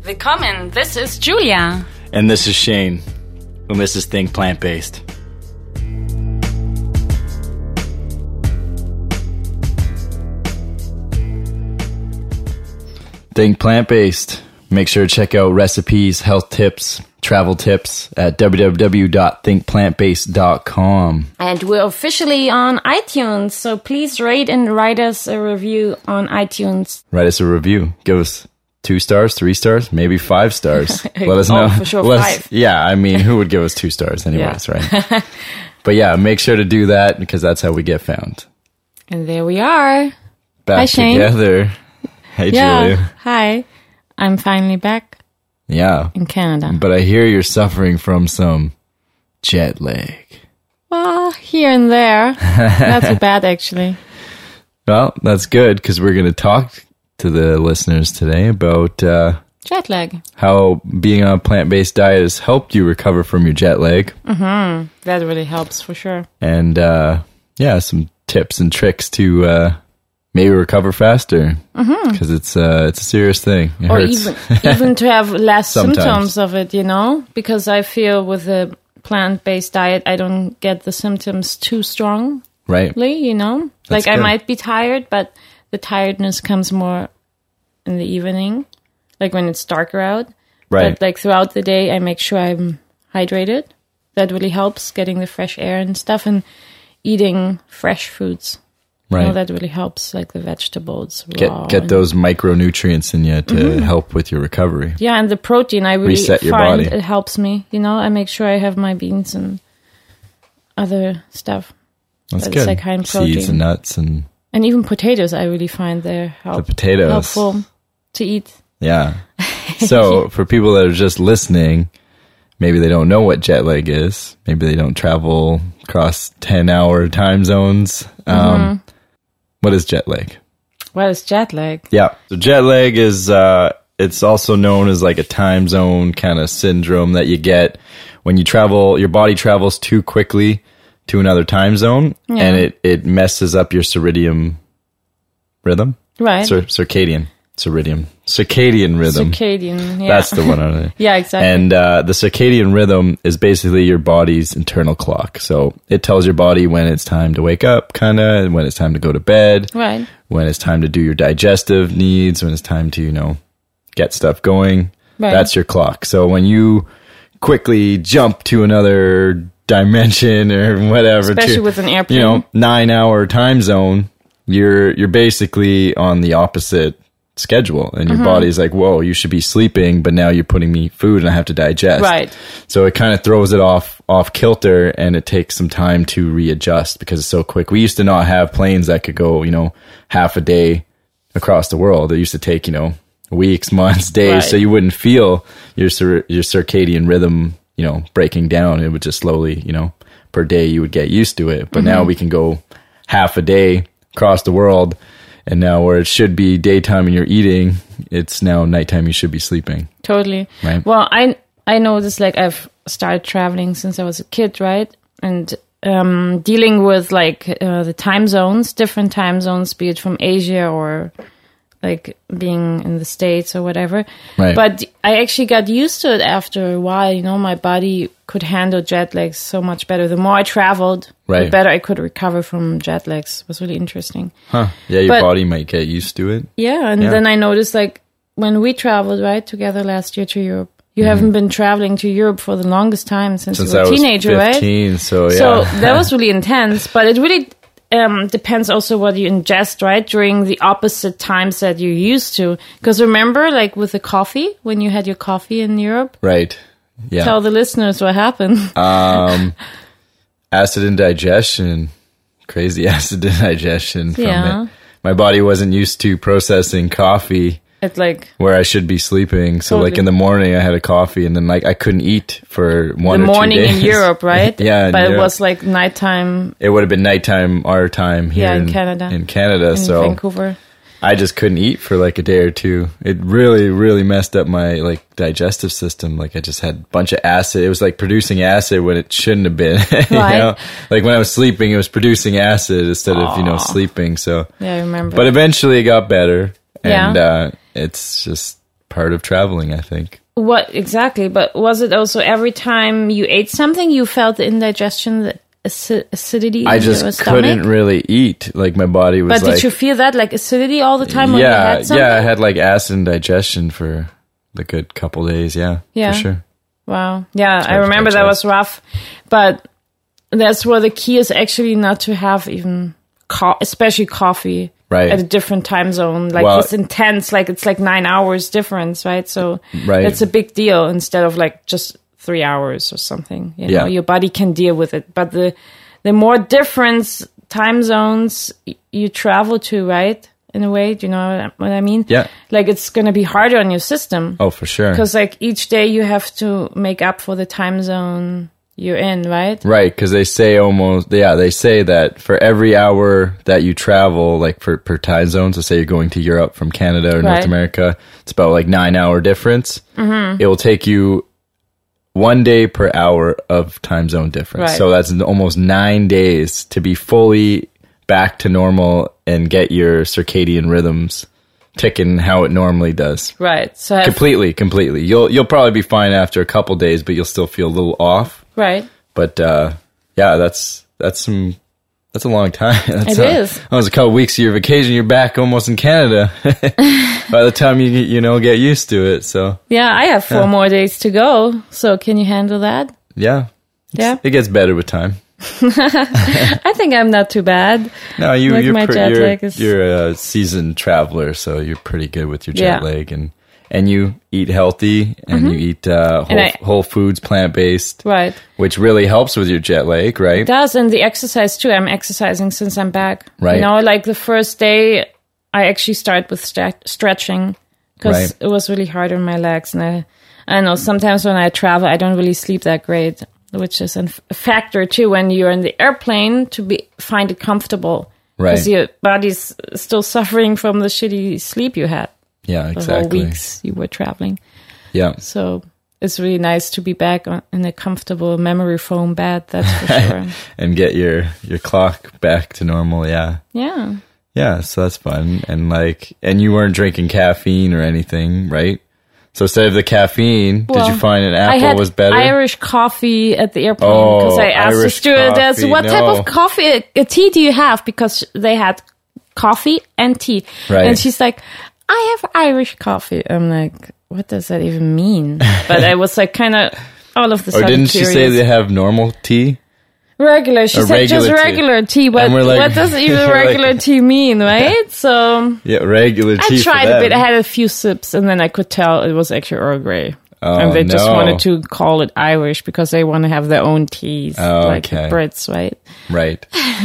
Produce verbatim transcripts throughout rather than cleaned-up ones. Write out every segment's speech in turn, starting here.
Willkommen, this is Julia. And this is Shane. And this is Think Plant-Based. Think Plant-Based. Make sure to check out recipes, health tips, travel tips at w w w dot think plant based dot com. And we're officially on iTunes, so please rate and write us a review on iTunes. Write us a review. Give us two stars, three stars, maybe five stars. Let us oh, know. for sure, Let five. Us, yeah, I mean, who would give us two stars anyways, yeah. right? But yeah, make sure to do that because that's how we get found. And there we are. Back Hi, Shane. together. Hey, yeah. Julia. Hi. I'm finally back. Yeah. In Canada. But I hear you're suffering from some jet lag. Well, here and there. Not too bad, actually. Well, that's good because we're going to talk to the listeners today about uh, jet lag. How being on a plant-based diet has helped you recover from your jet lag. Mm-hmm. That really helps for sure. And uh, yeah, some tips and tricks to uh, maybe recover faster because mm-hmm. it's uh, it's a serious thing. It or hurts. even even to have less symptoms of it, you know, because I feel with a plant-based diet, I don't get the symptoms too strongly, right? You know, That's like good. I might be tired, but the tiredness comes more in the evening, like when it's darker out. Right. But like throughout the day, I make sure I'm hydrated. That really helps, getting the fresh air and stuff, and eating fresh foods. Right. You know, that really helps, like the vegetables. Get raw get and, those micronutrients in you to mm-hmm. help with your recovery. Yeah, and the protein, I really Reset your find body. It helps me. You know, I make sure I have my beans and other stuff. That's, That's good. like high in protein. Seeds and nuts and and even potatoes. I really find they're help, the potatoes helpful to eat. Yeah. So for people that are just listening, maybe they don't know what jet lag is. Maybe they don't travel across ten-hour time zones. Um, Mm-hmm. What is jet lag? What is jet lag? Yeah. So jet lag is, uh, it's also known as like a time zone kind of syndrome that you get when you travel, your body travels too quickly to another time zone Yeah. and it, it messes up your circadian rhythm. Right. Cir- circadian. Circadian. Circadian rhythm. Circadian, yeah. That's the one on it. Yeah, exactly. And uh, the circadian rhythm is basically your body's internal clock. So it tells your body when it's time to wake up, kind of, when it's time to go to bed, right. when it's time to do your digestive needs, when it's time to, you know, get stuff going. Right. That's your clock. So when you quickly jump to another dimension or whatever, Especially to, with an airplane. you know, nine-hour time zone, you're you're basically on the opposite schedule, and your Mm-hmm. body's like, whoa, you should be sleeping, but now you're putting me food and I have to digest. Right. So it kind of throws it off off kilter, and it takes some time to readjust because it's so quick. We used to not have planes that could go, you know, half a day across the world. It used to take, you know, weeks, months, days, Right. so you wouldn't feel your cir- your circadian rhythm, you know, breaking down. It would just slowly, you know, per day you would get used to it. But Mm-hmm. now we can go half a day across the world. And now where it should be daytime and you're eating, it's now nighttime you should be sleeping. Totally. Right. Well, I I know this, like I've started traveling since I was a kid, right? And um, dealing with like uh, the time zones, different time zones, be it from Asia or like being in the States or whatever. Right. But I actually got used to it after a while. You know, my body could handle jet lags so much better. The more I traveled, Right. the better I could recover from jet lags. It was really interesting. Huh. Yeah, your But- body might get used to it. Yeah, and Yeah. then I noticed, like, when we traveled, right, together last year to Europe, you haven't been traveling to Europe for the longest time since, Since you were I a was teenager, fifteen, right? so yeah. So that was really intense, but it really um, depends also what you ingest, right, during the opposite times that you're used to. Because remember, like, with the coffee, when you had your coffee in Europe? Right. Yeah. Tell the listeners what happened. Um, acid indigestion, crazy acid indigestion from Yeah. it. My body wasn't used to processing coffee It's like where I should be sleeping. So like Totally. in the morning I had a coffee and then like I couldn't eat for one the or two morning days. in Europe, right? Yeah, in But it Europe. was like nighttime It would have been nighttime our time here Yeah, in in Canada. In Canada, in so Vancouver. I just couldn't eat for like a day or two. It really, really messed up my like digestive system. Like I just had a bunch of acid. It was like producing acid when it shouldn't have been. you Right. know? Like when I was sleeping, it was producing acid instead of, you know, sleeping. So, Yeah, I remember. but eventually it got better. And Yeah. uh, it's just part of traveling, I think. What exactly? But was it also every time you ate something, you felt the indigestion, the acid- acidity? I in just your stomach? couldn't really eat. Like my body was But like. did you feel that like acidity all the time when you Yeah, had something? yeah. I had like acid indigestion for the good couple days. Yeah, Yeah. for sure. Wow. Yeah, I to remember that digest. was rough. But that's where the key is actually not to have even, co- especially coffee, Right. at a different time zone. Like Well- it's intense, like it's like nine hours difference, right? So Right. it's a big deal instead of like just three hours or something. You know, Yeah. your body can deal with it. But the the more different time zones y- you travel to, right? In a way, do you know what I- what I mean? Yeah. Like it's going to be harder on your system. Oh, for sure. Because like each day you have to make up for the time zone you're in, right? Right, because they say almost, yeah, they say that for every hour that you travel, like for per time zone, so say you're going to Europe from Canada or North Right. America, it's about like nine hour difference. Mm-hmm. It will take you one day per hour of time zone difference. Right. So that's almost nine days to be fully back to normal and get your circadian rhythms ticking how it normally does. Right. So have, Completely, completely. You'll you'll probably be fine after a couple days, but you'll still feel a little off. right. But uh, yeah, that's that's some that's a long time. That's It a, is. That was a couple weeks of your vacation. You're back almost in Canada by the time you you know get used to it. So Yeah, I have four more days to go. So can you handle that? yeah, Yeah. it gets better with time. I think I'm not too bad. No, you Like you're my pre- jet you're, lag is- you're a seasoned traveler, so you're pretty good with your jet Yeah. lag, and and you eat healthy, and you eat uh, whole, And I- whole foods, plant based, Right. which really helps with your jet lag, right? It does. And the exercise too. I'm exercising since I'm back. Right. You know, like the first day, I actually started with stre- stretching because Right. it was really hard on my legs. And I, I don't know, sometimes when I travel, I don't really sleep that great, which is a f- a factor too when you're in the airplane to be find it comfortable. Right. Because your body's still suffering from the shitty sleep you had Yeah, the exactly. whole weeks you were traveling. Yeah. So it's really nice to be back on, in a comfortable memory foam bed, that's for sure. And get your your clock back to normal. Yeah. Yeah. Yeah, so that's fun. And like, and you weren't drinking caffeine or anything, right? So instead of the caffeine, did Well, you find an I apple had was better? Irish coffee at the airplane Oh, because I asked the Irish stewardess, coffee, what type no. of coffee, a tea do you have? Because they had coffee and tea. Right. And she's like, I have Irish coffee. I'm like, what does that even mean? But I was like kind of all of the or sudden didn't she curious. say they have normal tea? Regular. She Or said just regular tea. regular tea. But And we're like- what does even we're like- regular tea mean, right? So Yeah, regular tea. I for tried a them. bit. I had a few sips, and then I could tell it was actually Earl Grey. Oh, and they just no. wanted to call it Irish because they want to have their own teas, Oh, like the okay. Brits, right? Right.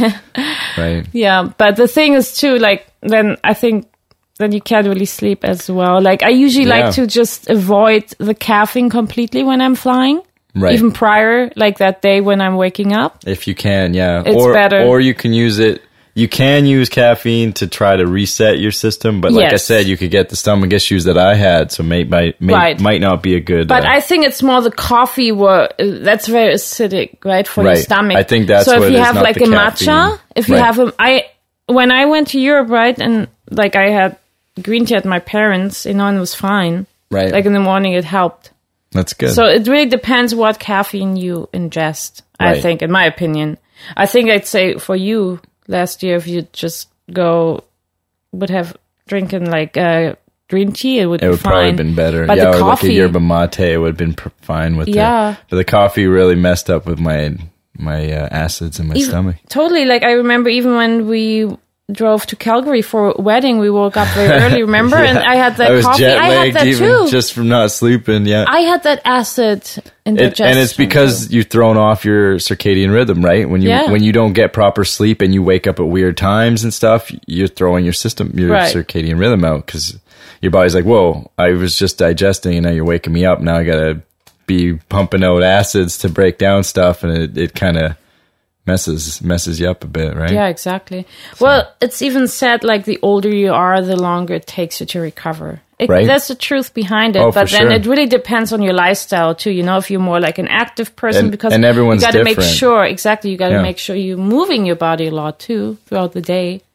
Right. Yeah, but the thing is too, like, then I think then you can't really sleep as well. Like, I usually Yeah. like to just avoid the caffeine completely when I'm flying. Right. Even prior, like that day when I'm waking up. If you can, yeah. It's or, better. Or you can use it. You can use caffeine to try to reset your system, but like I Yes. said, you could get the stomach issues that I had, so may, might may, Right. might not be a good. But uh, I think it's more the coffee where that's very acidic, right, for your Right. stomach. I think that's so. what If it you is, have not like the a caffeine. matcha, if you Right. have a, I when I went to Europe, right, and like I had green tea at my parents', you know, and it was fine. Right. Like in the morning, it helped. That's good. So it really depends what caffeine you ingest. I Right. think, in my opinion, I think I'd say for you last year, if you just go would have drinking like uh, green tea, it would it be would probably fine. have been better. But yeah, the or coffee, like a yerba mate, it would have been pr- fine with Yeah. it. But the coffee really messed up with my my uh, acids in my Even- stomach. Totally. Like I remember even when we drove to Calgary for a wedding, we woke up very early, remember? And I had that I was coffee. jet I had lagged that even too. just from not sleeping. Yeah. I had that acid It, indigestion. and it's because you've thrown off your circadian rhythm, right? When you Yeah. when you don't get proper sleep and you wake up at weird times and stuff, you're throwing your system, your Right. circadian rhythm out because your body's like, "Whoa, I was just digesting, and now you're waking me up. Now I gotta be pumping out acids to break down stuff," and it, it kind of messes messes you up a bit, right? Yeah, exactly. Well, it's even said like the older you are, the longer it takes you to recover. It, Right. That's the truth behind it. Oh, for but then sure. it really depends on your lifestyle too. You know, if you're more like an active person, And- because and everyone's you got to make different. sure exactly. You got to Yeah. make sure you're moving your body a lot too throughout the day.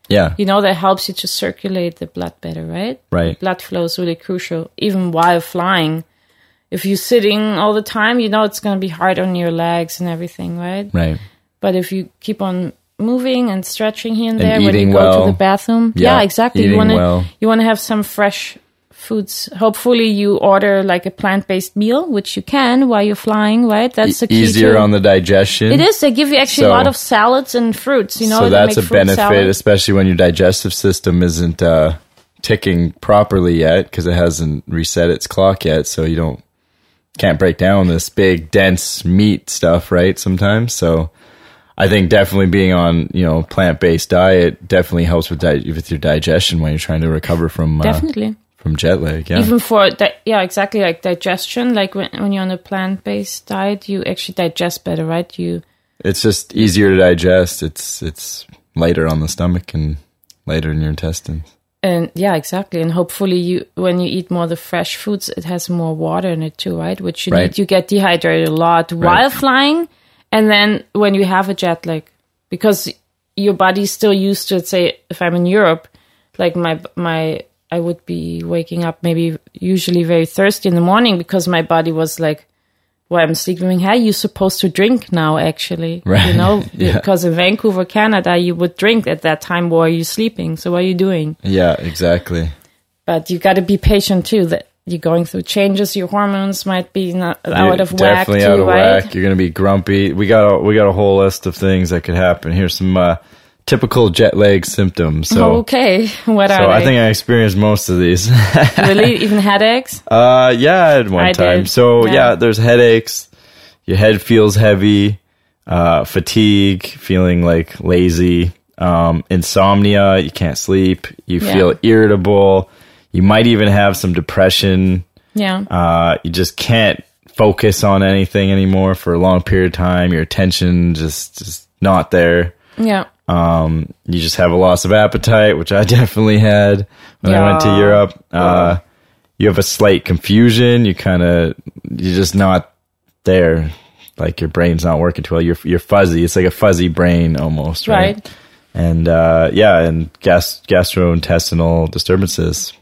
Yeah. You know, that helps you to circulate the blood better, right? Right. Blood flow is really crucial, even while flying. If you're sitting all the time, you know it's going to be hard on your legs and everything, right? Right. But if you keep on moving and stretching here and, And there when you eating go well. to the bathroom, Yeah, yeah, exactly. eating You want to well. you want to have some fresh foods. Hopefully, you order like a plant-based meal, which you can while you're flying, right? That's E- the key easier to, on the digestion. It is. They give you actually So- a lot of salads and fruits. You know, so they that's make a fruit benefit, salad. especially when your digestive system isn't uh, ticking properly yet because it hasn't reset its clock yet. So you don't can't break down this big dense meat stuff, right? Sometimes. So I think definitely being on you know plant based diet definitely helps with di- with your digestion when you're trying to recover from uh, Definitely. from jet lag. Yeah. Even for di- yeah, exactly like digestion. Like when when you're on a plant-based diet, you actually digest better, right? You It's just easier to digest. It's it's lighter on the stomach and lighter in your intestines. and yeah, exactly. And hopefully, you when you eat more of the fresh foods, it has more water in it too, right? Which you Right. need. You get dehydrated a lot while flying, and then when you have a jet lag, because your body's still used to it. Say, if I'm in Europe, like my my. I would be waking up maybe usually very thirsty in the morning because my body was like, well, I'm sleeping. Hey, you're supposed to drink now, actually. Right. You know, Yeah. because in Vancouver, Canada, you would drink at that time while you're sleeping. So what are you doing? Yeah, exactly. But you got to be patient too, that you're going through changes. Your hormones might be not out You're of whack definitely too, out of right? whack. You're gonna be grumpy. We got a, we got a whole list of things that could happen. Here's some uh, typical jet lag symptoms. So, okay. What so are I they? think I experienced most of these. Really? Even headaches? uh, yeah, I had one I time. did. So Yeah. yeah, there's headaches. Your head feels heavy. Uh, fatigue, feeling like lazy. Um, insomnia. You can't sleep. You Yeah. feel irritable. You might even have some depression. Yeah. Uh, you just can't focus on anything anymore for a long period of time. Your attention just just not there. Yeah. Um, you just have a loss of appetite, which I definitely had when I went to Yeah. Europe. Uh, you have a slight confusion. You kind of you're just not there. Like your brain's not working too well. You're you're fuzzy. It's like a fuzzy brain almost, right? Right. And uh, yeah, and gas gastrointestinal disturbances.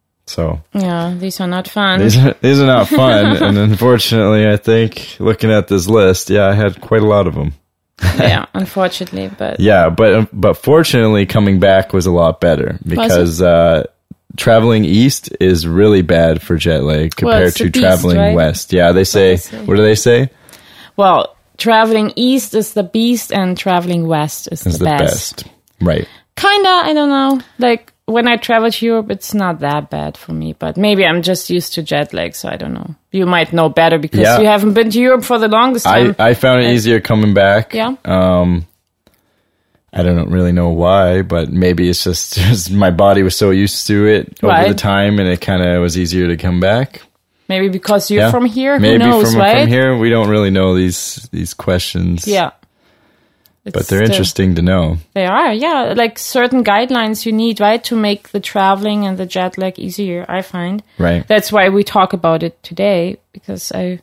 So Yeah. These are not fun. these are, these are not fun, and unfortunately, I think looking at this list, yeah, I had quite a lot of them. Yeah, unfortunately, but Yeah, but but fortunately, coming back was a lot better because uh, traveling east is really bad for jet lag compared it's the to beast, traveling right? west. Yeah, they say, they say. what do they say? well, traveling east is the beast, and traveling west is Is the, the best. best, right? Kinda, I don't know. Like when I travel to Europe, it's not that bad for me, but maybe I'm just used to jet lag, so I don't know. You might know better because Yeah. you haven't been to Europe for the longest I, time. I found it And- easier coming back. Yeah. Um, I don't really know why, but maybe it's just, just my body was so used to it over Right. the time, and it kind of was easier to come back. maybe because you're Yeah. from here, Maybe who knows, from right? from here, we don't really know these these questions. Yeah. but It's they're the- interesting to know. They are, yeah. Like certain guidelines you need, right, to make the traveling and the jet lag easier, I find. Right. That's why we talk about it today, because I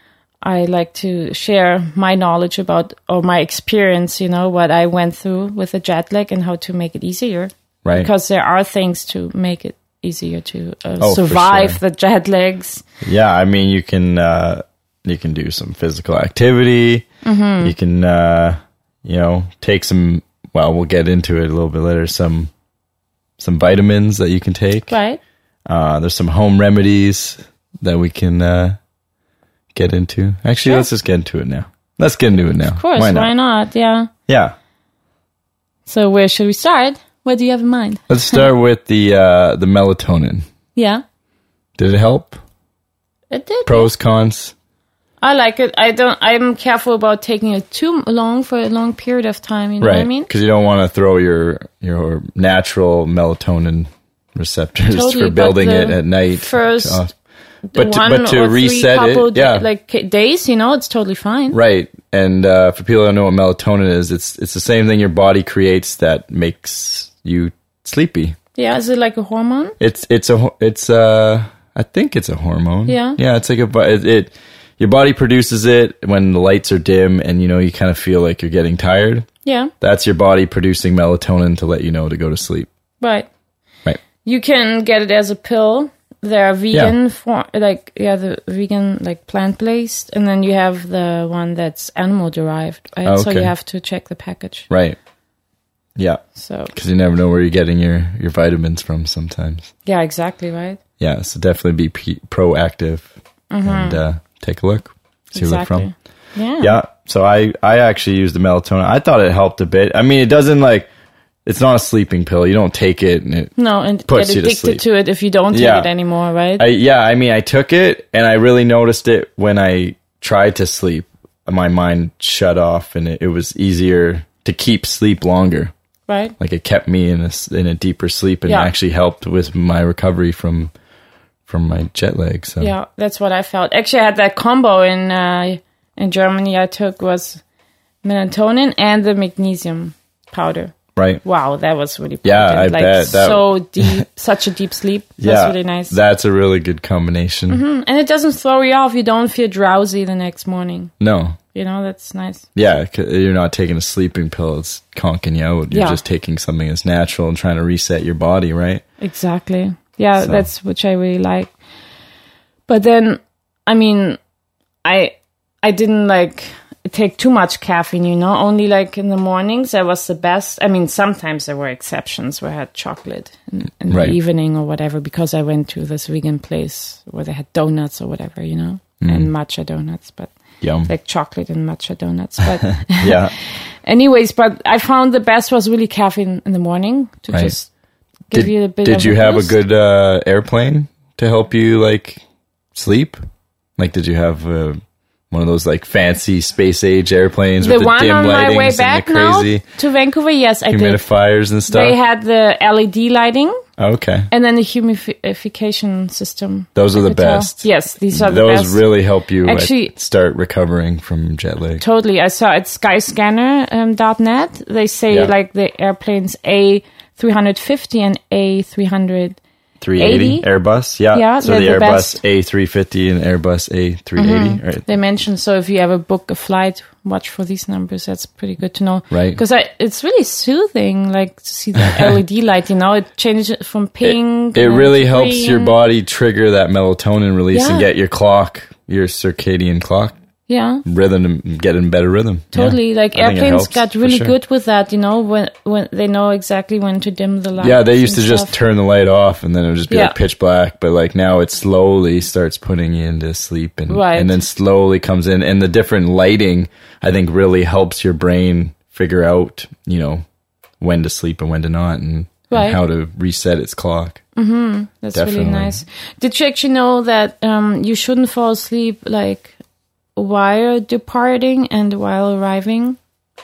I like to share my knowledge about, or my experience, you know, what I went through with the jet lag and how to make it easier. Right. Because there are things to make it easier to uh, Oh, for survive sure. the jet lags. Yeah, I mean, you can uh, you can do some physical activity. Mm-hmm. You can uh, you know take some. Well, we'll get into it a little bit later. Some some vitamins that you can take. Right? Uh, there's some home remedies that we can uh, get into. Actually, Sure. let's just get into it now. Let's get into it now. Of course, Why not? why not? Yeah. Yeah. So where should we start? What do you have in mind? Let's start with the uh, the melatonin. Yeah. Did it help? It did. Pros, cons. I like it. I don't. I'm careful about taking it too long for a long period of time. You know what I Right, mean? because you don't want to throw your your natural melatonin receptors Totally, for but building the it at night. first Uh, The but to, one but to or three reset couple it, da- yeah, like ca- days, you know, it's totally fine. right. And uh, for people who don't know what melatonin is, it's it's the same thing your body creates that makes you sleepy. Yeah, is it like a hormone? It's it's a ho- it's uh I think it's a hormone. Yeah. yeah. It's like a bu- it, it your body produces it when the lights are dim and you know you kind of feel like you're getting tired. Yeah. That's your body producing melatonin to let you know to go to sleep. Right. Right. You can get it as a pill. There are vegan, yeah. for, like, yeah, the vegan, like, plant-based, and then you have the one that's animal-derived, right? Okay. So you have to check the package. Right. Yeah. So. Because you never know where you're getting your, your vitamins from sometimes. Yeah, exactly, right? Yeah, so definitely be p- proactive mm-hmm. and uh, take a look, see exactly. where they're from. Yeah. Yeah, so I, I actually used the melatonin. I thought it helped a bit. I mean, it doesn't, like... It's not a sleeping pill. You don't take it and it no, and puts get you to addicted sleep. to it if you don't take yeah. it anymore, right? I, yeah, I mean, I took it and I really noticed it when I tried to sleep. My mind shut off and it, it was easier to keep sleep longer. Right. Like it kept me in a, in a deeper sleep and yeah. actually helped with my recovery from from my jet lag. So. Yeah, that's what I felt. Actually, I had that combo in uh, in Germany I took was melatonin and the magnesium powder. Right. Wow, that was really yeah, potent. I like bet that so deep, such a deep sleep. Yeah, that's really nice. That's a really good combination. Mm-hmm. And it doesn't throw you off. You don't feel drowsy the next morning. No. You know, that's nice. Yeah, you're not taking a sleeping pill. It's conking you out. You're yeah. just taking something that's natural and trying to reset your body, right? Exactly. Yeah, so. That's which I really like. But then, I mean, I I didn't like take too much caffeine, you know, only like in the mornings. That was the best. I mean, sometimes there were exceptions where I had chocolate in, in right. the evening or whatever, because I went to this vegan place where they had donuts or whatever, you know, mm. and matcha donuts, but Yum. like chocolate and matcha donuts. But yeah. Anyways, but I found the best was really caffeine in the morning to right. just give did, you a bit did of you a have boost. a good uh, airplane to help you like sleep? Like, did you have uh, one of those like fancy space age airplanes the with the one dim on my way lightings back and the crazy now to Vancouver? Yes, I did. Humidifiers and stuff. They had the L E D lighting. Okay. And then the humidification system. Those are the best. Tell. Yes, these are the Those best. Those really help you Actually, like, start recovering from jet lag. Totally. I saw at skyscanner dot net, um, they say yeah. like the airplanes A three fifty and A three eighty. three eighty Airbus, yeah. yeah so the, the Airbus best. A three fifty and Airbus A three eighty. Mm-hmm. Right. They mentioned, so if you ever book a flight, watch for these numbers. That's pretty good to know. Right. Because it's really soothing, like to see that L E D light, you know, it changes it from pink. It, it really helps green. your body trigger that melatonin release yeah. and get your clock, your circadian clock. Yeah. Rhythm, get in better rhythm. Totally. Yeah. Like I airplanes got really sure. good with that, you know, when when they know exactly when to dim the light. Yeah, they used to stuff. just turn the light off and then it would just be yeah. like pitch black. But like now it slowly starts putting you into sleep and, right. and then slowly comes in. And the different lighting, I think, really helps your brain figure out, you know, when to sleep and when to not and, right. and how to reset its clock. Mm-hmm. That's Definitely. really nice. Did you actually know that um, you shouldn't fall asleep like while departing and while arriving?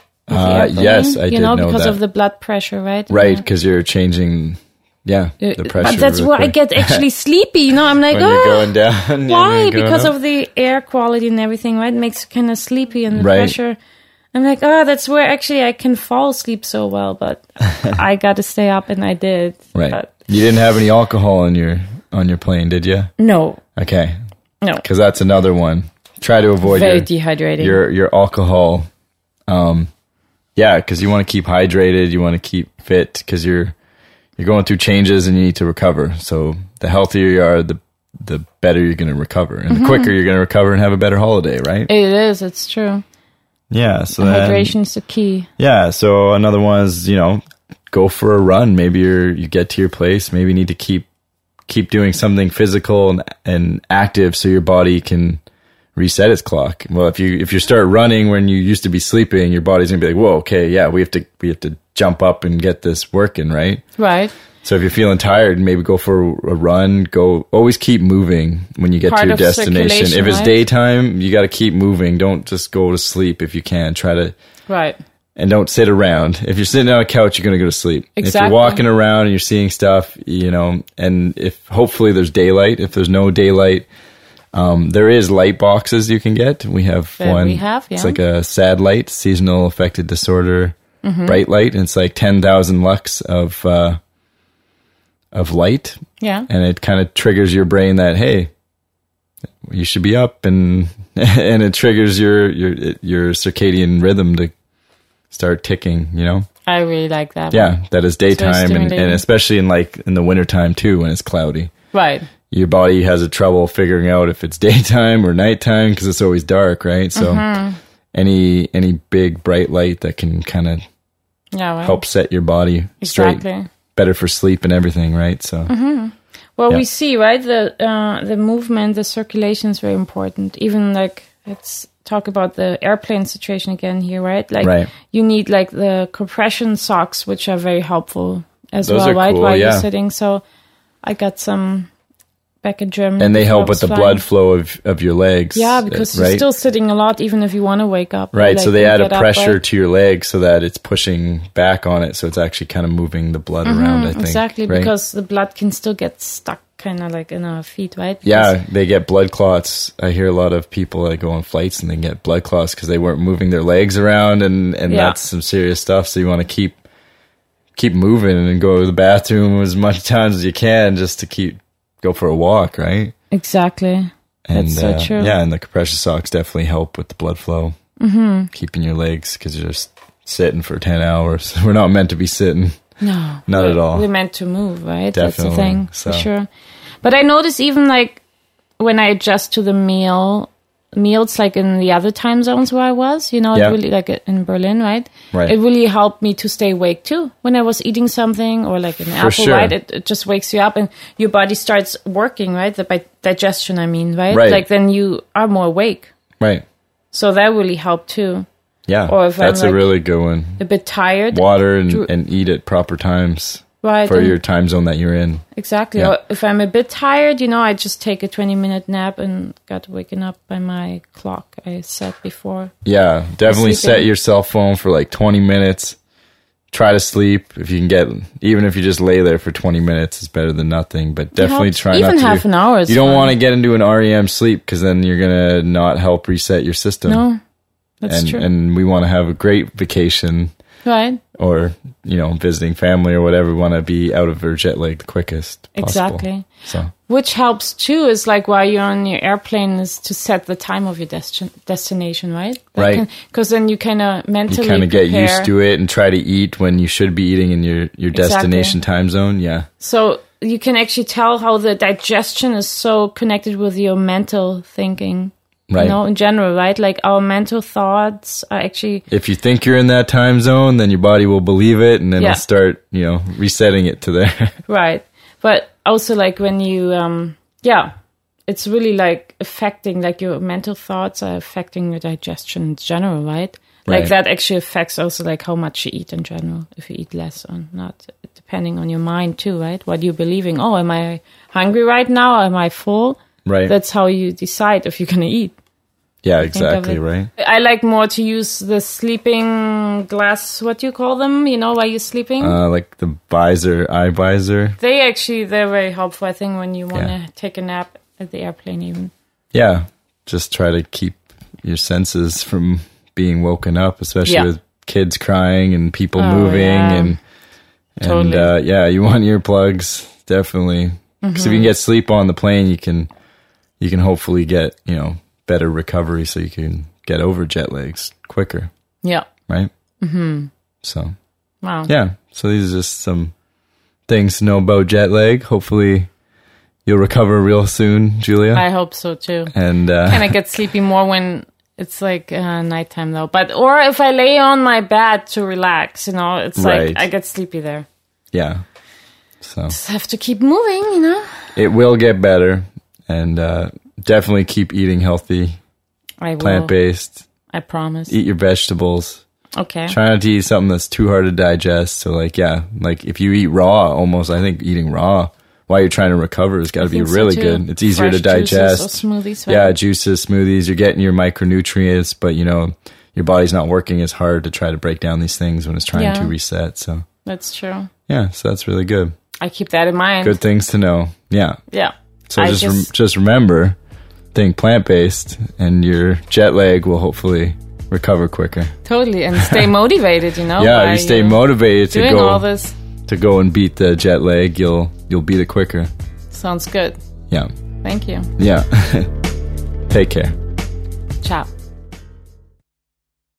Uh, yes, I you did know, know because that. of the blood pressure, right? Right, because you're changing, yeah, the pressure. But that's really where quick. I get actually sleepy. You know, I'm like, when oh, you're going down. Why? Going because up. of the air quality and everything, right? It makes you kind of sleepy and the right. pressure. I'm like, oh, that's where actually I can fall asleep so well, but I got to stay up, and I did. Right. But you didn't have any alcohol on your on your plane, did you? No. Okay. No. Because that's another one. Try to avoid very your, dehydrating. Your your alcohol. Um, yeah, because you want to keep hydrated, you want to keep fit, because you're you're going through changes and you need to recover. So the healthier you are, the the better you're going to recover, and mm-hmm. the quicker you're going to recover and have a better holiday, right? It is. It's true. Yeah. So then, hydration's the key. Yeah. So another one is, you know, go for a run. Maybe you're you get to your place. Maybe you need to keep keep doing something physical and, and active so your body can reset its clock. Well, if you if you start running when you used to be sleeping, your body's gonna be like, whoa, okay, yeah, we have to we have to jump up and get this working, right? Right. So if you're feeling tired, maybe go for a run. Go always keep moving when you get Part to your of destination. If it's right? daytime, you got to keep moving. Don't just go to sleep if you can. Try to right. And don't sit around. If you're sitting on a couch, you're going to go to sleep. Exactly. If you're walking around and you're seeing stuff, you know, and if hopefully there's daylight. If there's no daylight, um, there is light boxes you can get. We have that one. We have, yeah. It's like a SAD light, seasonal affected disorder, mm-hmm. bright light. And it's like ten thousand lux of, uh, of light. Yeah. And it kind of triggers your brain that, hey, you should be up, and, and it triggers your, your, your circadian rhythm to start ticking, you know? I really like that. Yeah, one. that is daytime, and, stimulating. and especially in like in the wintertime too, when it's cloudy. Right. Your body has a trouble figuring out if it's daytime or nighttime because it's always dark, right? So Mm-hmm. any any big bright light that can kind of Yeah, right. help set your body Exactly. straight, better for sleep and everything, right? So Well, Yeah. we see, right, the uh, the movement, the circulation is very important. Even like, let's talk about the airplane situation again here, right? Like, Right. you need like the compression socks, which are very helpful as Those well, are right? cool, While yeah. you're sitting. So I got some back in Germany. and they before I help with was the flying. blood flow of, of your legs. Yeah, uh, because right? you're still sitting a lot, even if you want to wake up. Right, like, so they and add a get up, pressure right? to your leg so that it's pushing back on it, so it's actually kind of moving the blood around, I think. Exactly, right? because the blood can still get stuck kind of like in our feet, right? Yeah, they get blood clots. I hear a lot of people that go on flights and they get blood clots because they weren't moving their legs around, and, and Yeah. that's some serious stuff. So you want to keep keep moving and go to the bathroom as much times as you can just to keep go for a walk, right? Exactly. And That's so uh, true. yeah, and the compression socks definitely help with the blood flow, mm-hmm. keeping your legs because you're just sitting for ten hours. We're not meant to be sitting. No, Not we're, at all. We're meant to move, right? That's the Definitely, thing, so. for sure. But I notice even like when I adjust to the meal, meals like in the other time zones where I was, you know, Yeah. it really like in Berlin, right? Right. It really helped me to stay awake too. When I was eating something or like an apple, sure. right? It, it just wakes you up and your body starts working, right? The by digestion, I mean, right? Right. Like then you are more awake. Right. So that really helped too. Yeah, Or if I'm, that's a like, really good one. A bit tired, Water and, Dro- and eat at proper times right? for and- your time zone that you're in. Exactly. Yeah. Or if I'm a bit tired, you know, I just take a twenty minute nap and got waken up by my clock I set before. Yeah, definitely set Sleeping. your cell phone for like twenty minutes. Try to sleep if you can get, even if you just lay there for twenty minutes, it's better than nothing. But definitely helps. try Even not to. half an hour is You don't fine. want to get into an R E M sleep because then you're gonna not help reset your system. No, that's and true. and we want to have a great vacation right? or you know visiting family or whatever. We want to be out of our jet lag the quickest possible. Exactly. So Which helps too is like while you're on your airplane is to set the time of your destin- destination, right? Right. Because then you kind of mentally you kind of get prepare. used to it and try to eat when you should be eating in your your Exactly. destination time zone. Yeah. So you can actually tell how the digestion is so connected with your mental thinking. Right. You know, in general, right? Like our mental thoughts are actually If you think you're in that time zone, then your body will believe it, and then Yeah. it'll start, you know, resetting it to there. right. But also, like when you, um, yeah, it's really like affecting, like your mental thoughts are affecting your digestion in general, right? Like Right. that actually affects also like how much you eat in general. If you eat less or not, depending on your mind too, right? What you're believing. Oh, am I hungry right now? Am I full? Right. That's how you decide if you're gonna eat. yeah, Think of exactly. it. Right. I like more to use the sleeping glass. What do you call them? You know, while you're sleeping. Uh, like the visor, eye visor. They actually, they're very helpful, I think, when you want to Yeah. take a nap at the airplane even. Yeah. Just try to keep your senses from being woken up, especially Yeah. with kids crying and people Oh, moving yeah. and and Totally. uh, yeah, you want earplugs definitely because if you can get sleep on the plane, you can you can hopefully get you know better recovery, so you can get over jet lags quicker, Yeah. right? Mm-hmm. So Wow. yeah, so these are just some things to know about jet lag. Hopefully, you'll recover real soon, Julia. I hope so too. and uh, Kind of get sleepy more when it's like uh, nighttime though. But, or if I lay on my bed to relax, you know, it's Right. like I get sleepy there. yeah, so Just have to keep moving, you know? it will get better, and uh, definitely keep eating healthy, I will. plant based. I promise. Eat your vegetables. Okay. Try not to eat something that's too hard to digest. So, like, yeah, like if you eat raw, almost, I think eating raw while you're trying to recover has got to be think so, really too. good. It's easier Fresh to digest. juices or smoothies, right? Yeah, juices, smoothies. You're getting your micronutrients, but you know your body's not working as hard to try to break down these things when it's trying Yeah. to reset. So, That's true. yeah, so that's really good. I keep that in mind. Good things to know. Yeah. Yeah. So I just rem- just- just remember, think plant based, and your jet lag will hopefully recover quicker. Totally. And stay motivated, you know? Yeah, by, if you stay uh, motivated to Doing go all this to go and beat the jet lag, you'll you'll beat it quicker. sounds good. Yeah, Thank you. yeah. Take care. Ciao.